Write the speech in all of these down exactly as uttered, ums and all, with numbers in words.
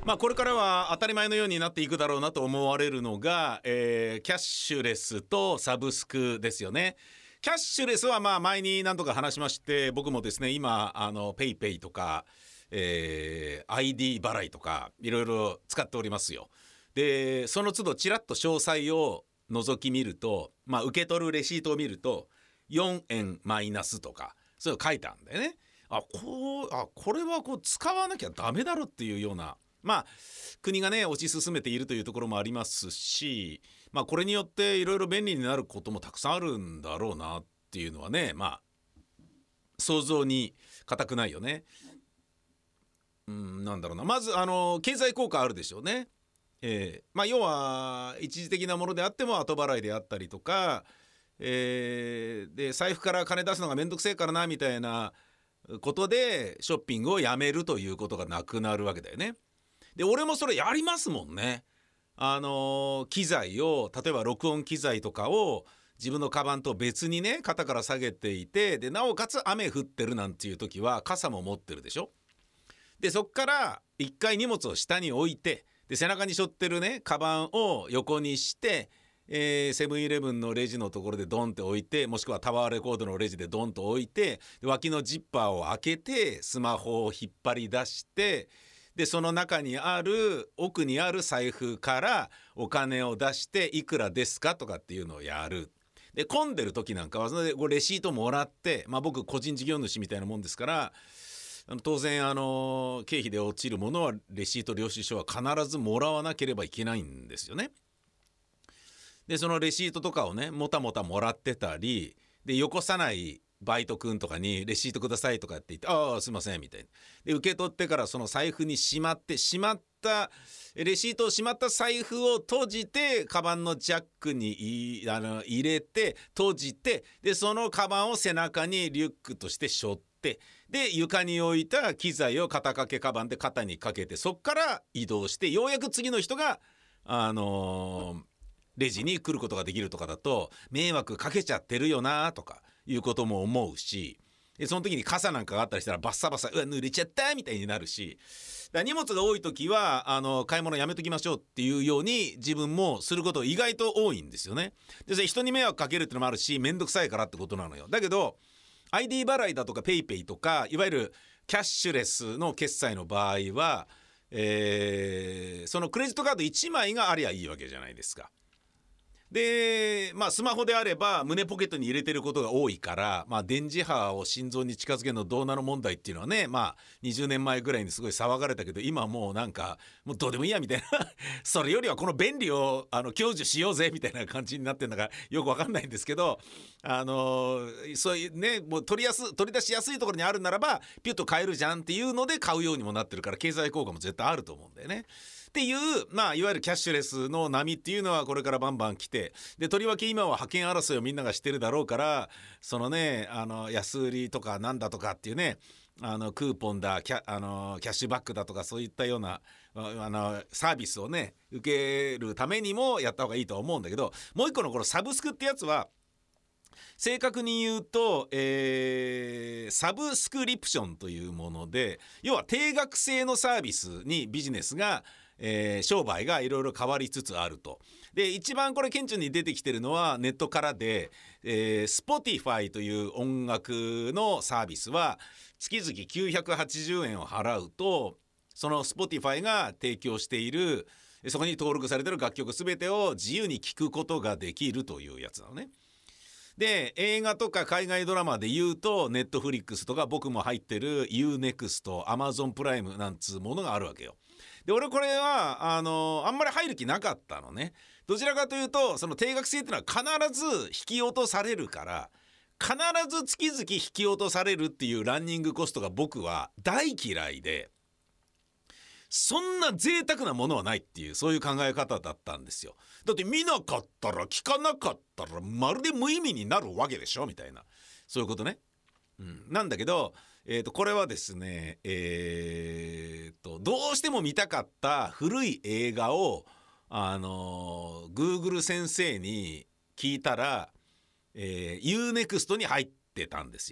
まあこれからは当たり前のようになっていくだろうなと思われるのが、えーキャッシュレスとサブスクですよね。キャッシュレスはまあ前に何度か話しまして、僕もですね今あのペイペイとか、えー アイディー 払いとかいろいろ使っておりますよ。でその都度ちらっと詳細を覗き見ると、まあ受け取るレシートを見るとよんえんマイナスとかそういうの書いてあるんだよね。あこうあこれはこう使わなきゃダメだろっていうような、まあ国がね推し進めているというところもありますし、まあこれによっていろいろ便利になることもたくさんあるんだろうなっていうのはね、まあ想像に難くないよね。うんなんだろうな、まずあの経済効果あるでしょうね。えーまあ要は一時的なものであっても後払いであったりとか、えーで財布から金出すのがめんどくせえからなみたいなことでショッピングをやめるということがなくなるわけだよね。で俺もそれやりますもんね。あのー機材を例えば録音機材とかを自分のカバンと別にね肩から下げていて、でなおかつ雨降ってるなんていう時は傘も持ってるでしょ。でそっから一回荷物を下に置いて、で背中に背負ってるねカバンを横にして、えーセブンイレブンのレジのところでドンって置いて、もしくはタワーレコードのレジでドンと置いて、で脇のジッパーを開けてスマホを引っ張り出して、でその中にある奥にある財布からお金を出していくらですかとかっていうのをやる。で混んでる時なんかはそれでこうレシートもらって、まあ僕個人事業主みたいなもんですから、あの当然あの経費で落ちるものはレシート領収書は必ずもらわなければいけないんですよね。でそのレシートとかをねもたもたもらってたりで、よこさないバイト君とかにレシートくださいとかって言って、ああすいませんみたいなで受け取ってからその財布にしまってしまったレシートをしまった財布を閉じてカバンのジャックにいあの入れて閉じて、でそのカバンを背中にリュックとして背負って、で床に置いた機材を肩掛けカバンで肩にかけて、そっから移動してようやく次の人があのーレジに来ることができるとかだと迷惑かけちゃってるよなとかいうことも思うし、でその時に傘なんかがあったりしたらバッサバサうわ濡れちゃったみたいになるし、だから荷物が多い時はあの買い物やめときましょうっていうように自分もすること意外と多いんですよね。でそれ人に迷惑かけるってのもあるしめんどくさいからってことなのよ。だけど アイディー 払いだとかペイペイとかいわゆるキャッシュレスの決済の場合は、えーそのクレジットカードいちまいがありゃいいわけじゃないですか。でまあスマホであれば胸ポケットに入れてることが多いから、まあ、電磁波を心臓に近づけるのどうなの問題っていうのはね、まあにじゅうねんまえぐらいにすごい騒がれたけど、今もうなんかもうどうでもいいやみたいなそれよりはこの便利をあの享受しようぜみたいな感じになってるのがよくわかんないんですけど、あのそういうねもう取りやす取り出しやすいところにあるならばピュッと買えるじゃんっていうので買うようにもなってるから、経済効果も絶対あると思うんだよね。っていう、まあ、いわゆるキャッシュレスの波っていうのはこれからバンバン来て、でとりわけ今は派遣争いをみんながしてるだろうから、そのねあの安売りとかなんだとかっていうね、あのクーポンだキャあのキャッシュバックだとかそういったようなああのサービスをね受けるためにもやった方がいいとは思うんだけど、もう一個のこのサブスクってやつは正確に言うと、えーサブスクリプションというもので、要は定額制のサービスにビジネスが、えー商売がいろいろ変わりつつあると。で一番これ顕著に出てきてるのはネットからで、えー、Spotify という音楽のサービスは月々きゅうひゃくはちじゅうえんを払うと、その Spotify が提供しているそこに登録されている楽曲すべてを自由に聴くことができるというやつなのね。で映画とか海外ドラマで言うとネットフリックスとか僕も入ってる ユーネクスト、アマゾンプライムなんつうものがあるわけよ。で俺これはあのあんまり入る気なかったのね。どちらかというとその定額制っていうのは必ず引き落とされるから、必ず月々引き落とされるっていうランニングコストが僕は大嫌いで、そんな贅沢なものはないっていうそういう考え方だったんですよ。だって見なかったら聞かなかったらまるで無意味になるわけでしょみたいな、そういうことね。うん、なんだけど、えーと、これはですね、えーと、どうしても見たかった古い映画をあのー、Google 先生に聞いたら、えー、ユーネクストに入ってたんですよ。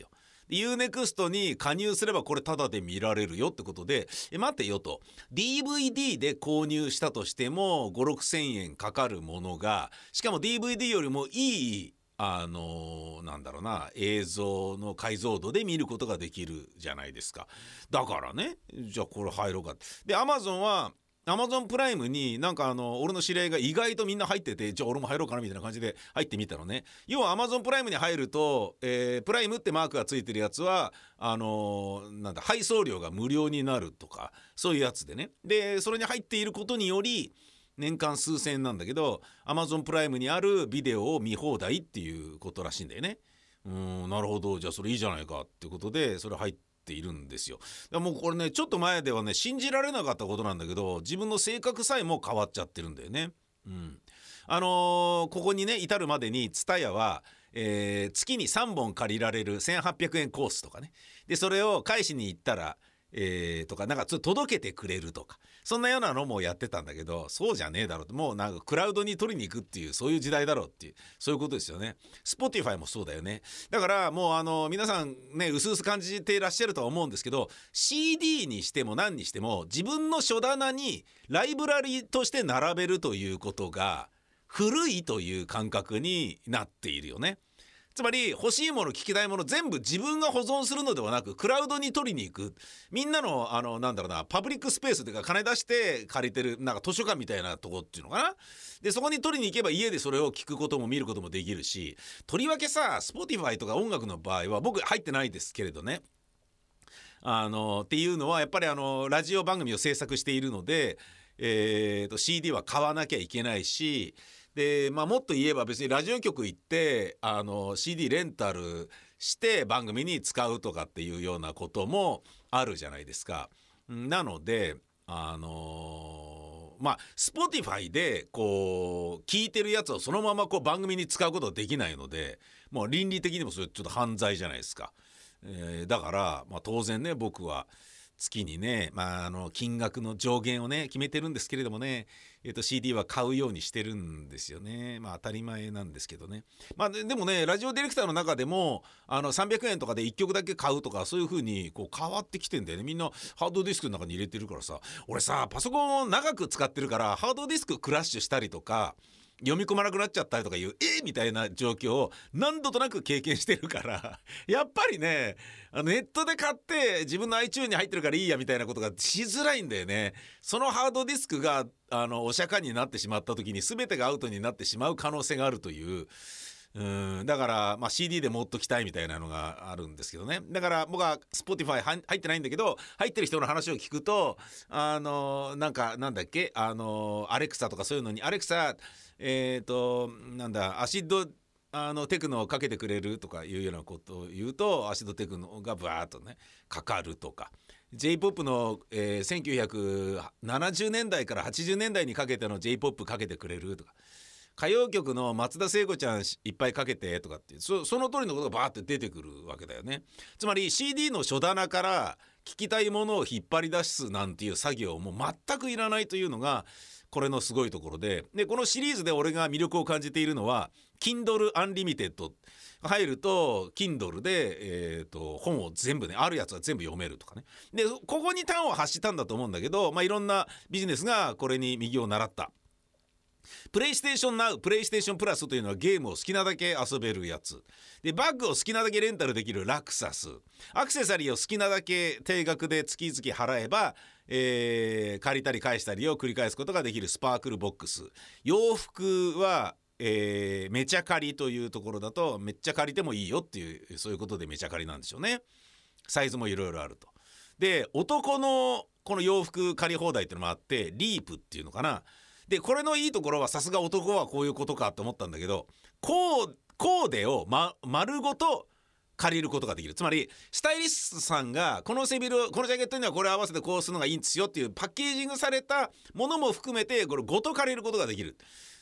ユーネクスト に加入すればこれタダで見られるよってことで、え待てよと、 ディーブイディー で購入したとしてもご、ろくせんえんかかるものが、しかも ディーブイディー よりもいいあのー、なんだろうな映像の解像度で見ることができるじゃないですか。だからね、じゃあこれ入ろうか。で Amazon はアマゾンプライムになんかあの俺の知り合いが意外とみんな入ってて、じゃあ俺も入ろうかなみたいな感じで入ってみたのね。要はアマゾンプライムに入ると、えー、プライムってマークがついてるやつはあのー、なんだ配送料が無料になるとかそういうやつでね。でそれに入っていることにより年間数千円なんだけど、アマゾンプライムにあるビデオを見放題っていうことらしいんだよね。うーんなるほど、じゃあそれいいじゃないかっていうことでそれ入っているんですよ。だもうこれねちょっと前ではね信じられなかったことなんだけど、自分の性格さえも変わっちゃってるんだよね。うん、あのー、ここにね至るまでに TSUTAYA は、えー、月にさんぼん借りられるせんはっぴゃくえんコースとかね、でそれを返しに行ったらえー、とかなんかちょっと届けてくれるとかそんなようなのもやってたんだけど、そうじゃねえだろうと、もうなんかクラウドに取りに行くっていうそういう時代だろうっていうそういうことですよね。 Spotify もそうだよね。だからもうあの皆さんねうすうす感じていらっしゃるとは思うんですけど、 シーディー にしても何にしても自分の書棚にライブラリとして並べるということが古いという感覚になっているよね。つまり欲しいもの聞きたいもの全部自分が保存するのではなくクラウドに取りに行く、みんなのあのなんだろうなパブリックスペースというか金出して借りてるなんか図書館みたいなとこっていうのかな。でそこに取りに行けば家でそれを聞くことも見ることもできるし、とりわけさ Spotify とか音楽の場合は僕入ってないですけれどね、あのっていうのはやっぱりあのラジオ番組を制作しているので、えー、と シーディー は買わなきゃいけないし、で、まあ、もっと言えば別にラジオ局行ってあの シーディー レンタルして番組に使うとかっていうようなこともあるじゃないですか。なのであのー、まあ Spotify でこう聞いてるやつをそのままこう番組に使うことはできないので、もう倫理的にもそれちょっと犯罪じゃないですか。えー、だから、まあ、当然ね僕は月にね、まあ、あの金額の上限をね決めてるんですけれどもね、えー、と シーディー は買うようにしてるんですよね。まあ当たり前なんですけどね。まあで、でもねラジオディレクターの中でもあのさんびゃくえんとかでいっきょくだけ買うとかそういう風にこう変わってきてんだよね。みんなハードディスクの中に入れてるからさ、俺さパソコンを長く使ってるからハードディスククラッシュしたりとか読み込まなくなっちゃったりとかいうえー、みたいな状況を何度となく経験してるからやっぱりねネットで買って自分の iTunes に入ってるからいいやみたいなことがしづらいんだよね。そのハードディスクがあのお釈迦になってしまった時に全てがアウトになってしまう可能性があるという、うんだから、まあ、シーディー で持っときたいみたいなのがあるんですけどね。だから僕は Spotify 入ってないんだけど、入ってる人の話を聞くとあのなんかなんだっけあのアレクサとかそういうのにアレクサえーとなんだアシッドあのテクノをかけてくれるとかいうようなことを言うとアシッドテクノがバーッとねかかるとか、 J-ポップ の、えー、せんきゅうひゃくななじゅうねんだいからはちじゅうねんだいにかけての J-ポップ かけてくれるとか、歌謡曲の松田聖子ちゃんいっぱいかけてとかって そ, その通りのことがバーって出てくるわけだよね。つまり シーディー の書棚から聞きたいものを引っ張り出すなんていう作業も全くいらないというのがこれのすごいところで、でこのシリーズで俺が魅力を感じているのは Kindle Unlimited 入ると Kindle で、えー、と本を全部ねあるやつは全部読めるとかね。でここに端を発したんだと思うんだけど、まあ、いろんなビジネスがこれに右を習った。プレイステーションナウ、プレイステーションプラスというのはゲームを好きなだけ遊べるやつで、バッグを好きなだけレンタルできるラクサス、アクセサリーを好きなだけ定額で月々払えば、えー、借りたり返したりを繰り返すことができるスパークルボックス、洋服はえー、めちゃ借りというところだとめっちゃ借りてもいいよっていうそういうことでめちゃ借りなんでしょうね。サイズもいろいろあると。で男のこの洋服借り放題っていうのもあってリープっていうのかな。でこれのいいところはさすが男はこういうことかと思ったんだけど、コーコーデを、ま、丸ごと借りることができる。つまりスタイリストさんがこの背広このジャケットにはこれ合わせてこうするのがいいんですよっていうパッケージングされたものも含めてこれごと借りることができる。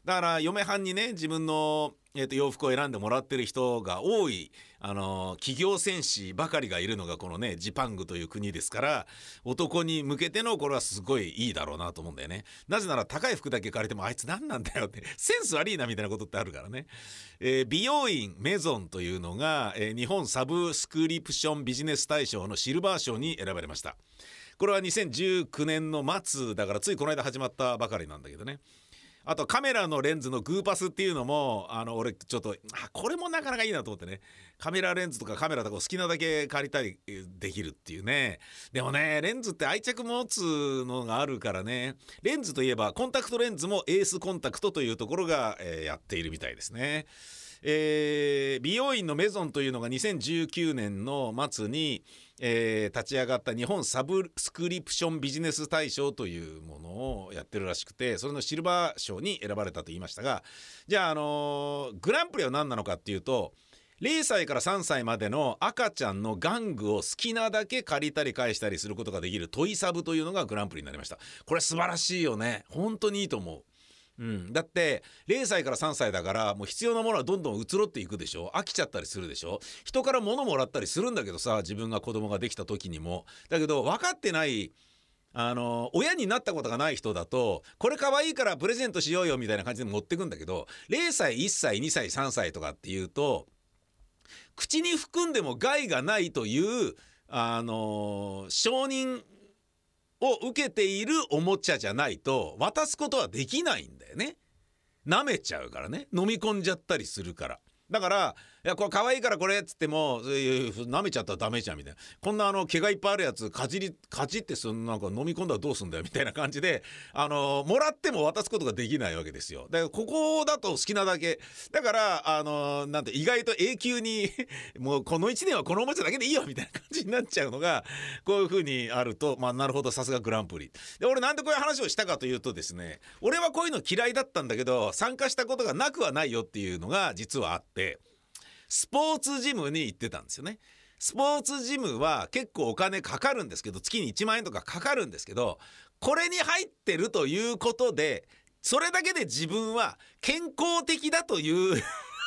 だから嫁はんにね自分の、えー、と洋服を選んでもらってる人が多い、あのー企業戦士ばかりがいるのがこのねジパングという国ですから、男に向けてのこれはすごいいいだろうなと思うんだよね。なぜなら高い服だけ借りてもあいつ何なんだよってセンス悪いなみたいなことってあるからね。えー美容院メゾンというのが、えー日本サブスクリプションビジネス大賞のシルバー賞に選ばれました。これはにせんじゅうきゅうねんの末だからついこの間始まったばかりなんだけどね。あとカメラのレンズのグーパスっていうのもあの俺ちょっとあこれもなかなかいいなと思ってね、カメラレンズとかカメラとか好きなだけ借りたりできるっていうね。でもねレンズって愛着持つのがあるからね。レンズといえばコンタクトレンズもエースコンタクトというところが、えーやっているみたいですね。えー美容院のメゾンというのがにせんじゅうきゅうねんの末に、えー立ち上がった日本サブスクリプションビジネス大賞というものをやってるらしくて、それのシルバー賞に選ばれたと言いましたが、じゃあ、あのーグランプリは何なのかっていうと、ゼロさいからさんさいまでの赤ちゃんの玩具を好きなだけ借りたり返したりすることができるトイサブというのがグランプリになりました。これ素晴らしいよね。本当にいいと思う。うん、だってゼロさいからさんさいだからもう必要なものはどんどん移ろっていくでしょ。飽きちゃったりするでしょ。人から物もらったりするんだけどさ、自分が子供ができた時にも。だけど分かってないあの親になったことがない人だとこれ可愛いからプレゼントしようよみたいな感じで持ってくんだけど、ゼロさいいっさいにさいさんさいとかっていうと口に含んでも害がないというあの承認を受けているおもちゃじゃないと渡すことはできないんだよね。舐めちゃうからね、飲み込んじゃったりするから。だからいやこれ可愛いからこれっつっても舐めちゃったらダメじゃんみたいな、こんなあの毛がいっぱいあるやつかじりかじってそのなんか飲み込んだらどうすんだよみたいな感じで、あのもらっても渡すことができないわけですよ。だからここだと好きなだけだからあのなんて意外と永久にもうこのいちねんはこのおもちゃだけでいいよみたいな感じになっちゃうのがこういう風にあると、まあなるほどさすがグランプリで。俺なんでこういう話をしたかというとですね、俺はこういうの嫌いだったんだけど参加したことがなくはないよっていうのが実はあって、スポーツジムに行ってたんですよね。スポーツジムは結構お金かかるんですけど、月にいちまんえんとかかかるんですけど、これに入ってるということでそれだけで自分は健康的だという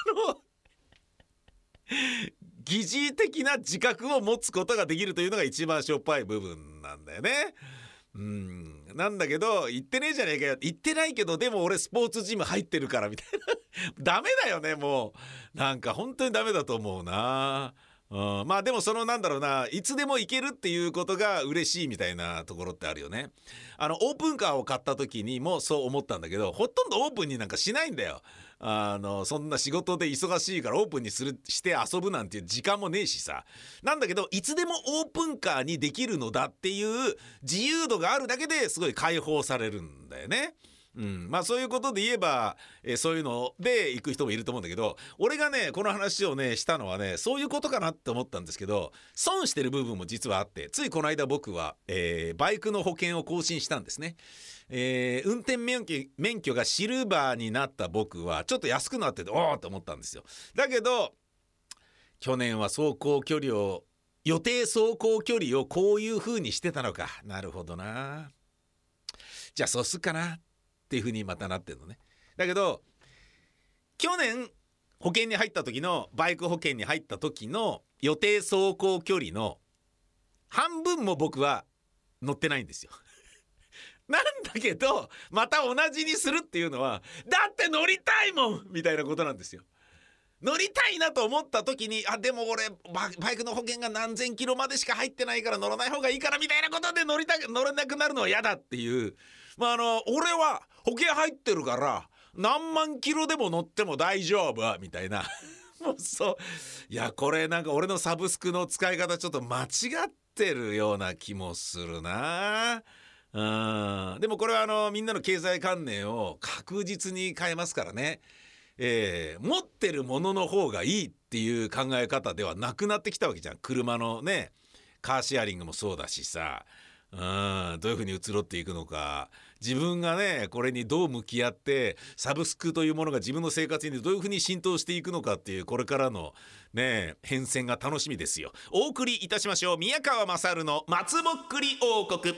疑似的な自覚を持つことができるというのが一番しょっぱい部分なんだよね。うんなんだけど言ってねえじゃねえかよ、言ってないけどでも俺スポーツジム入ってるからみたいなダメだよね。もうなんか本当にダメだと思うな。うん、まあでもそのなんだろうないつでも行けるっていうことが嬉しいみたいなところってあるよね。あのオープンカーを買った時にもそう思ったんだけど、ほとんどオープンになんかしないんだよ。あのそんな仕事で忙しいからオープンにするして遊ぶなんていう時間もねえしさ。なんだけどいつでもオープンカーにできるのだっていう自由度があるだけですごい解放されるんだよね。うん、まあそういうことで言えば、えーそういうので行く人もいると思うんだけど、俺がねこの話をねしたのはねそういうことかなって思ったんですけど、損してる部分も実はあって、ついこの間僕は、えーバイクの保険を更新したんですね。えー運転免許、免許がシルバーになった僕はちょっと安くなってておーって思ったんですよ。だけど去年は走行距離を予定走行距離をこういう風にしてたのか、なるほどな、じゃあそうすっかなっていう風にまたなってるのね。だけど去年保険に入った時のバイク保険に入った時の予定走行距離の半分も僕は乗ってないんですよなんだけどまた同じにするっていうのはだって乗りたいもんみたいなことなんですよ。乗りたいなと思った時にあでも俺ババイクの保険が何千キロまでしか入ってないから乗らない方がいいからみたいなことで乗りた乗れなくなるのは嫌だっていう、まああの俺は保険入ってるから何万キロでも乗っても大丈夫みたいなもうそういやこれなんか俺のサブスクの使い方ちょっと間違ってるような気もするな。うんでもこれはあのみんなの経済観念を確実に変えますからね。えー、持ってるものの方がいいっていう考え方ではなくなってきたわけじゃん。車のねカーシェアリングもそうだしさ、うんどういうふうに移ろっていくのか、自分がねこれにどう向き合ってサブスクというものが自分の生活にどういうふうに浸透していくのかっていうこれからのね変遷が楽しみですよ。お送りいたしましょう。宮川勝の松ぼっくり王国。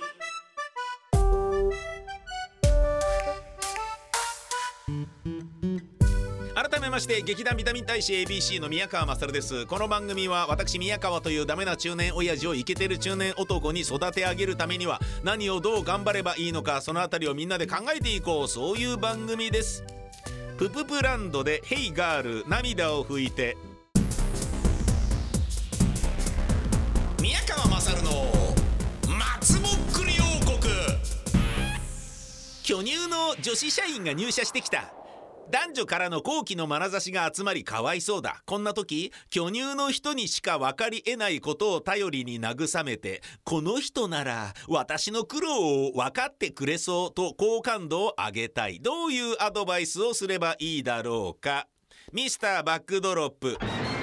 改めまして劇団ビタミン大使 エービーシー の宮川勝です。この番組は私宮川というダメな中年親父をイケてる中年男に育て上げるためには何をどう頑張ればいいのか、そのあたりをみんなで考えていこう、そういう番組です。プププランドでヘイガール涙を拭いて。宮川勝の松ぼっくり王国。巨乳の女子社員が入社してきた。男女からの好奇の眼差しが集まりかわいそうだ。こんな時、巨乳の人にしか分かり得ないことを頼りに慰めて、この人なら私の苦労を分かってくれそうと好感度を上げたい。どういうアドバイスをすればいいだろうか。ミスターバックドロップ。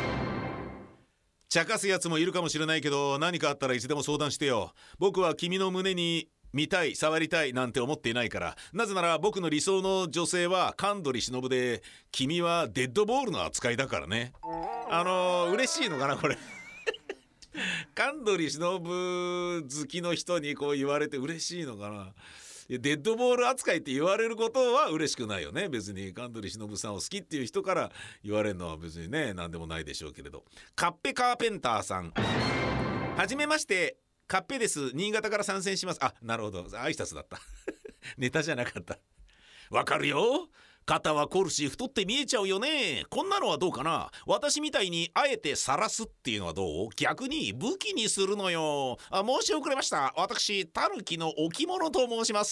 茶化すやつもいるかもしれないけど、何かあったらいつでも相談してよ。僕は君の胸に見たい、触りたいなんて思っていないから。なぜなら僕の理想の女性は神取忍で、君はデッドボールの扱いだからね。あのー、嬉しいのかなこれ神取忍好きの人にこう言われて嬉しいのかな。デッドボール扱いって言われることは嬉しくないよね。別に神取忍さんを好きっていう人から言われるのは別にね、何でもないでしょうけれど。カッペカーペンターさん、はじめまして、カッペです。新潟から参戦します。あ、なるほど、挨拶だったネタじゃなかった。わかるよ。肩は凝るし太って見えちゃうよね。こんなのはどうかな。私みたいにあえて晒すっていうのはどう？逆に武器にするのよ。あ、申し遅れました。私タヌキの置物と申します。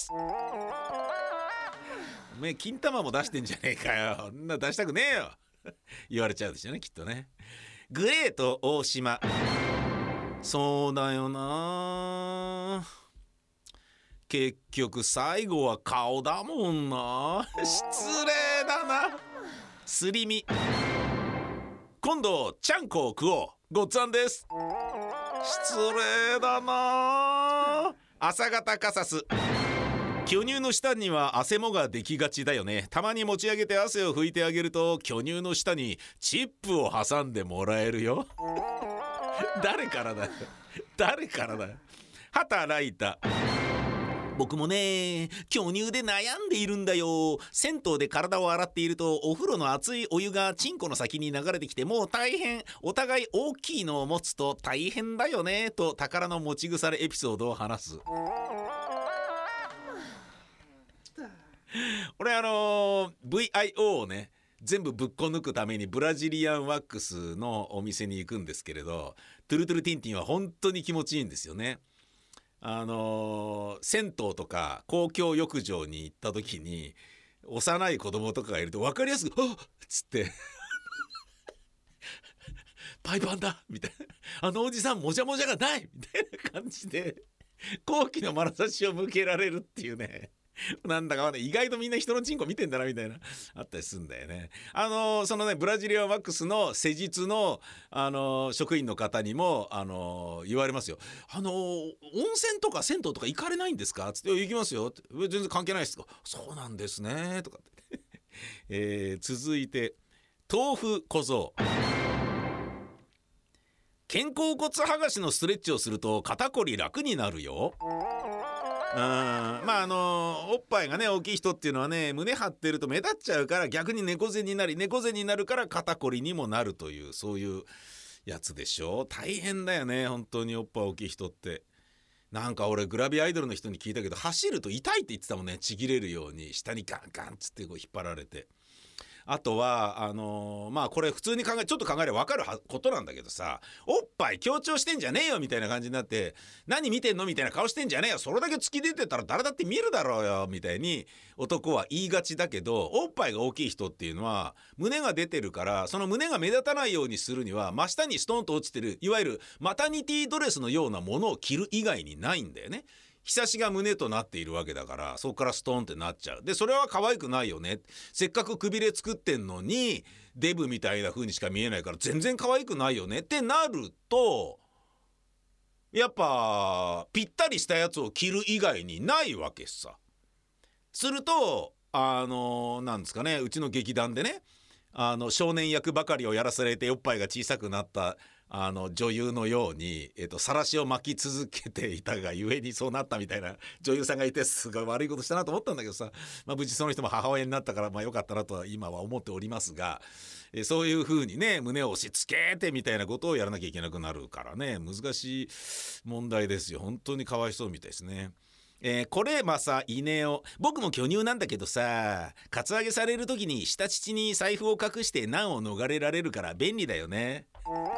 おめえ金玉も出してんじゃねえかよ。そんな出したくねえよ言われちゃうでしょうね、きっとね。グレート大島。そうだよな、結局最後は顔だもんな。失礼だな。すり身。今度ちゃんこを食おう。ごっつぁんです。失礼だな。朝方カサス。巨乳の下には汗もができがちだよね。たまに持ち上げて汗を拭いてあげると、巨乳の下にチップを挟んでもらえるよ誰からだよ誰からだよ。働いた。僕もね、巨乳で悩んでいるんだよ。銭湯で体を洗っていると、お風呂の熱いお湯がチンコの先に流れてきて、もう大変。お互い大きいのを持つと大変だよねと宝の持ち腐れエピソードを話す。俺あのー、ブイアイオー をね全部ぶっこ抜くためにブラジリアンワックスのお店に行くんですけれど、トゥルトゥルティンティンは本当に気持ちいいんですよね。あのー、銭湯とか公共浴場に行った時に幼い子供とかがいると分かりやすく「あっ!」っつってパイパンだみたいな、あのおじさんもじゃもじゃがないみたいな感じで好奇の眼差しを向けられるっていうねなんだかね、意外とみんな人のチンコ見てんだなみたいなあったりするんだよね。あのー、そのねブラジリアンワックスの施術の、あのー、職員の方にも、あのー、言われますよ。あのー、温泉とか銭湯とか行かれないんですかつって。行きますよって。全然関係ないですか。そうなんですねとかってえー、続いて豆腐小僧。肩甲骨剥がしのストレッチをすると肩こり楽になるよ。うん、まああのおっぱいがね大きい人っていうのはね、胸張ってると目立っちゃうから逆に猫背になり、猫背になるから肩こりにもなるという、そういうやつでしょ。大変だよね本当におっぱい大きい人って。なんか俺グラビアアイドルの人に聞いたけど、走ると痛いって言ってたもんね。ちぎれるように下にガンガンっつってこう引っ張られて。あとはあのー、まあこれ普通に考えちょっと考えれば分かることなんだけどさ、おっぱい強調してんじゃねえよみたいな感じになって、何見てんのみたいな顔してんじゃねえよ、それだけ突き出てたら誰だって見るだろうよみたいに男は言いがちだけど、おっぱいが大きい人っていうのは胸が出てるから、その胸が目立たないようにするには真下にストンと落ちてるいわゆるマタニティドレスのようなものを着る以外にないんだよね。ひさしが胸となっているわけだから、そこからストンってなっちゃう。でそれは可愛くないよね。せっかくくびれ作ってんのにデブみたいな風にしか見えないから全然可愛くないよねってなると、やっぱぴったりしたやつを着る以外にないわけさ。するとあのなんですかね、うちの劇団でね、あの少年役ばかりをやらされておっぱいが小さくなったあの女優のように、えーと、晒しを巻き続けていたがゆえにそうなったみたいな女優さんがいて、すごい悪いことしたなと思ったんだけどさ、まあ、無事その人も母親になったからまあ良かったなとは今は思っておりますが、えー、そういう風にね胸を押し付けてみたいなことをやらなきゃいけなくなるからね、難しい問題ですよ。本当にかわいそうみたいですね。えー、これまさ稲を僕も巨乳なんだけどさ、カツアゲされる時に下乳に財布を隠して難を逃れられるから便利だよね。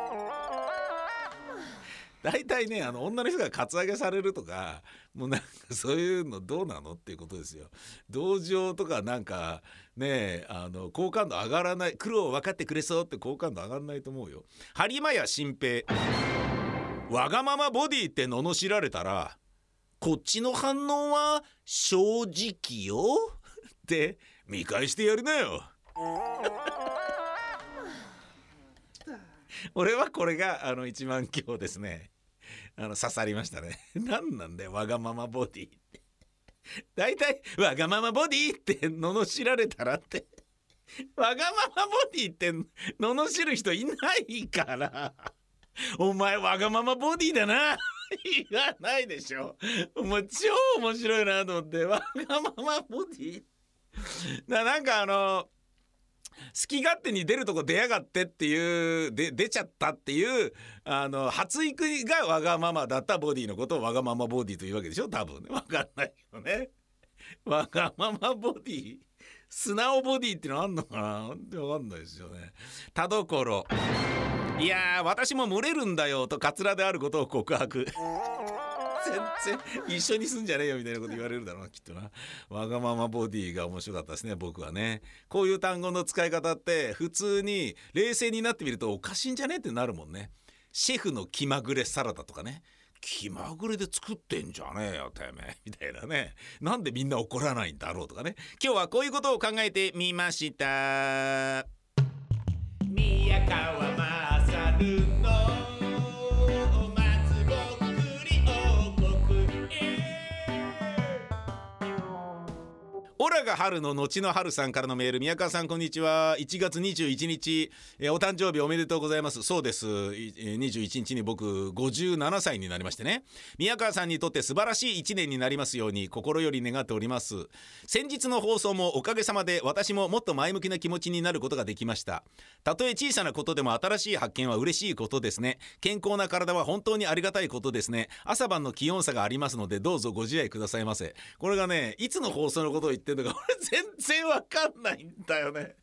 だいたいねあの女の人がカツアゲされるとかもうなんかそういうのどうなのっていうことですよ。同情とかなんかねあの好感度上がらない、苦労を分かってくれそうって好感度上がらないと思うよ。播磨屋新平、わがままボディって罵られたらこっちの反応は正直よって見返してやるなよ。俺はこれがあの一番今日ですねあの刺さりましたね。何なんだよわがままボディって。だいたいわがままボディって罵られたらってわがままボディって罵る人いないから、お前わがままボディだな言わないでしょ。もう超面白いなと思って、わがままボディな、なんかあの好き勝手に出るとこ出やがってっていうで出ちゃったっていうあの発育がわがままだったボディのことをわがままボディというわけでしょ多分ね。わかんないけどね。わがままボディ、素直ボディってのあんのかな、わかんないですよね。田所、いやー私も群れるんだよとカツラであることを告白。全然一緒にすんじゃねえよみたいなこと言われるだろうなきっとな。わがままボディが面白かったですね僕はね。こういう単語の使い方って普通に冷静になってみるとおかしいんじゃねってなるもんね。シェフの気まぐれサラダとかね、気まぐれで作ってんじゃねえよてめえみたいなね、なんでみんな怒らないんだろうとかね。今日はこういうことを考えてみました。宮川勝のオラが春の後の春さんからのメール。宮川さんこんにちは。いちがつにじゅういちにち、えー、お誕生日おめでとうございます。そうです、にじゅういちにちに僕ごじゅうななさいになりましてね、宮川さんにとって素晴らしいいちねんになりますように心より願っております。先日の放送もおかげさまで私ももっと前向きな気持ちになることができました。たとえ小さなことでも新しい発見は嬉しいことですね。健康な体は本当にありがたいことですね。朝晩の気温差がありますのでどうぞご自愛くださいませ。これがねいつの放送のことを言ってるのか俺全然わかんないんだよね。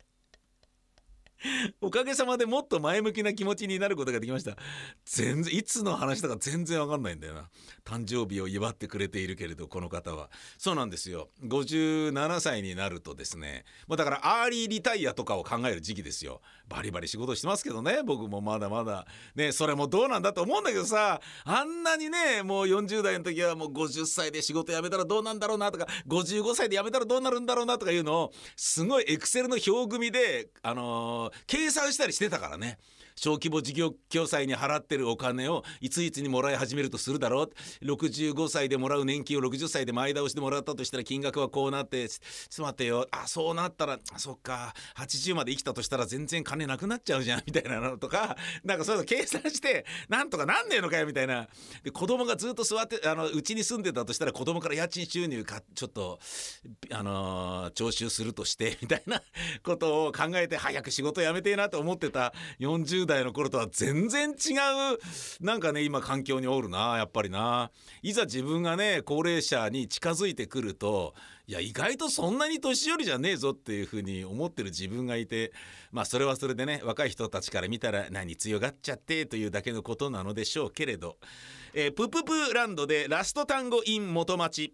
おかげさまでもっと前向きな気持ちになることができました。全然いつの話だか全然わかんないんだよな。誕生日を祝ってくれているけれどこの方はそうなんですよ。ごじゅうななさいになるとですね、もうだからアーリーリタイアとかを考える時期ですよ。バリバリ仕事してますけどね僕もまだまだね、それもどうなんだと思うんだけどさ、あんなにねもうよんじゅうだいの時はもうごじゅっさいで仕事辞めたらどうなんだろうなとか、ごじゅうごさいで辞めたらどうなるんだろうなとかいうのをすごいエクセルの表組であのー計算したりしてたからね。小規模事業共済に払ってるお金をいついつにもらい始めるとするだろう。ろくじゅうごさいでもらう年金をろくじゅっさいで前倒しでもらったとしたら金額はこうなって、ちょっと待ってよ、あそうなったらあそっかはちじゅうまで生きたとしたら全然金なくなっちゃうじゃんみたいなのとか、なんかそういうの計算してなんとかなんねえのかよみたいな。で子供がずっと座ってあのうちに住んでたとしたら子供から家賃収入かちょっとあのー、徴収するとしてみたいなことを考えて早く仕事辞めてえなと思ってたよんじゅうだいの頃とは全然違うなんかね今環境におるなやっぱりな。いざ自分がね高齢者に近づいてくるといや意外とそんなに年寄りじゃねえぞっていう風に思ってる自分がいて、まあそれはそれでね若い人たちから見たら何強がっちゃってというだけのことなのでしょうけれど、えー、プププランドでラスト単語 in 元町。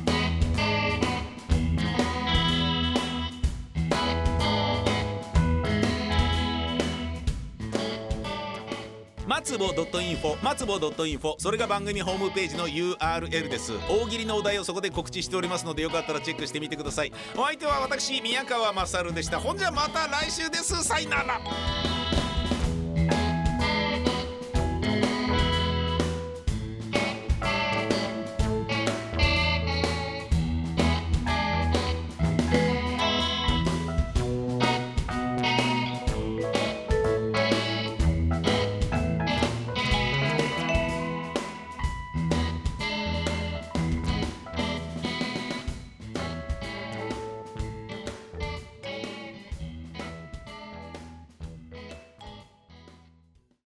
松ぼ .info 松ぼ .info それが番組ホームページの ユーアールエル です。大喜利のお題をそこで告知しておりますのでよかったらチェックしてみてください。お相手は私宮川勝でした。ほんじゃまた来週です。さよなら。